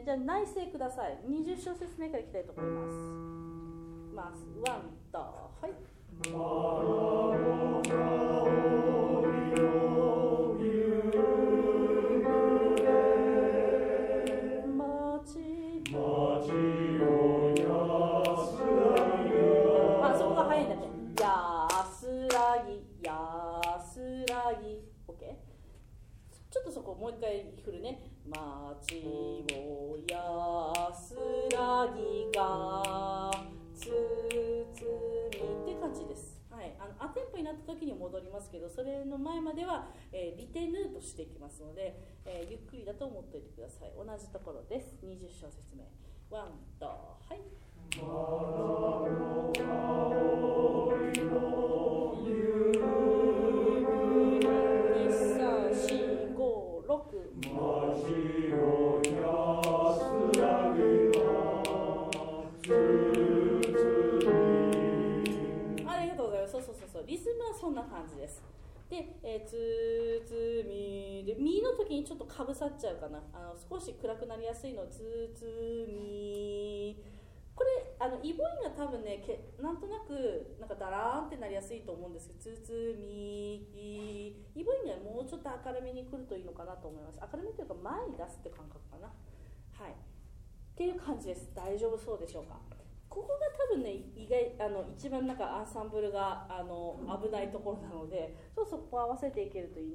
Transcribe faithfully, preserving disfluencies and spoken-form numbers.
じゃあ内声ください。にじゅっ小節目からいきたいと思います。まずワンとはい。あ、そこが早いんだって。安らぎ、安らぎ。OK？ ちょっとそこもう一回振るね。街を安らぎが包みって感じです。はい、あのアテンポになった時に戻りますけど、それの前までは、えー、リテヌーとしていきますので、えー、ゆっくりだと思っておいてください。同じところです。にじゅっ小節目。ワンとはい。にさんしごろくありがとうございます。そうそうそうそう。リズムはそんな感じです。で、えー、つつみでみの時にちょっとかぶさっちゃうかな。あの少し暗くなりやすいのつつみ。これあのイボインが多分ねけなんとなくなんかダラーンってなりやすいと思うんですけど、つつみイボインがもうちょっと明るめに来るといいのかなと思います。明るめというか前に出すって感覚かな。はい。っていう感じです。大丈夫そうでしょうか。ここが多分ね意外あの一番なんかアンサンブルがあの危ないところなので、そうそこ合わせていけるといい。